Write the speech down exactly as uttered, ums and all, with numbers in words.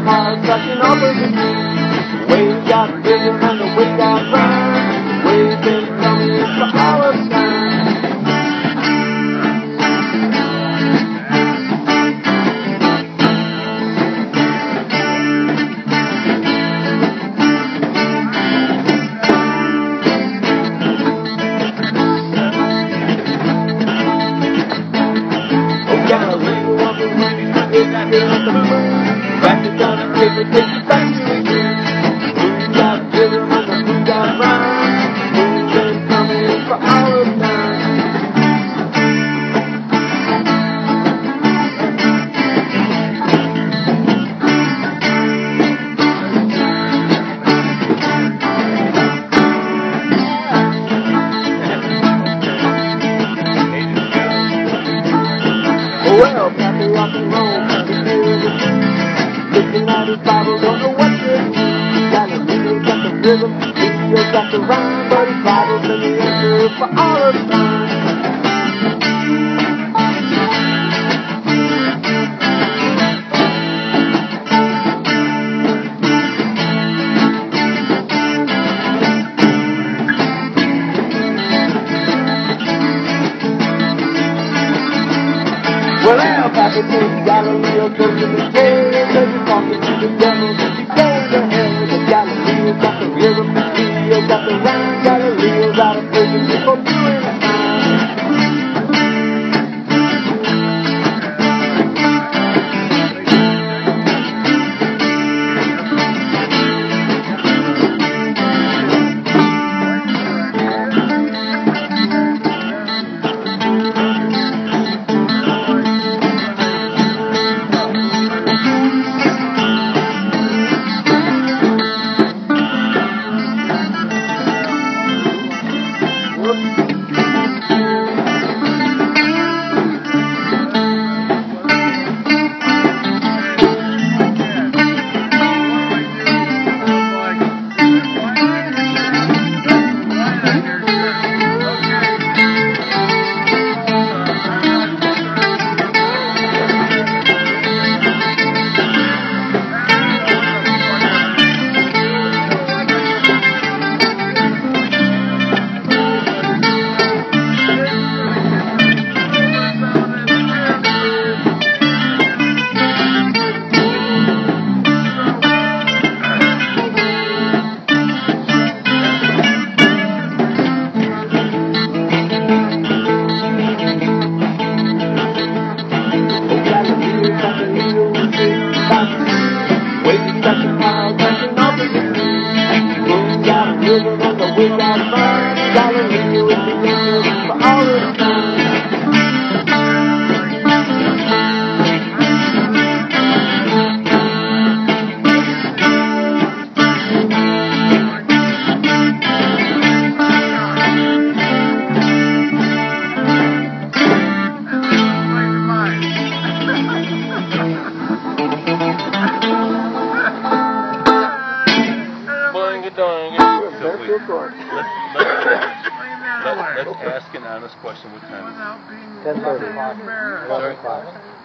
same heart sucking over the sea. Waves got rhythm and the wind got rhyme. Waves been coming for our time. Back to down and take it, take it back to the groove. Moon got rhythm and the moon got rhyme. Moon's been coming for our time. Well, Pappy rock and roll, Pappy play the blues. Looking at his Bible, don't know what to do. Galileo got the rhythm, Leo got the rhyme, but his Bible's been the answer for all of time. Well, now, Pappy says Galileo goes in the jail, says he's talking to the devil, he's going to hell. But Galileo got the rhythm, Leo got the rhyme, Galileo's out of prison for doing time. Waves got the clouds dancing off the sea. Moon got rhythm and the wind got rhyme. Galileo is the answer for all of time. So we, let's, let's, let, let's ask an honest question. What time is it? ten thirty.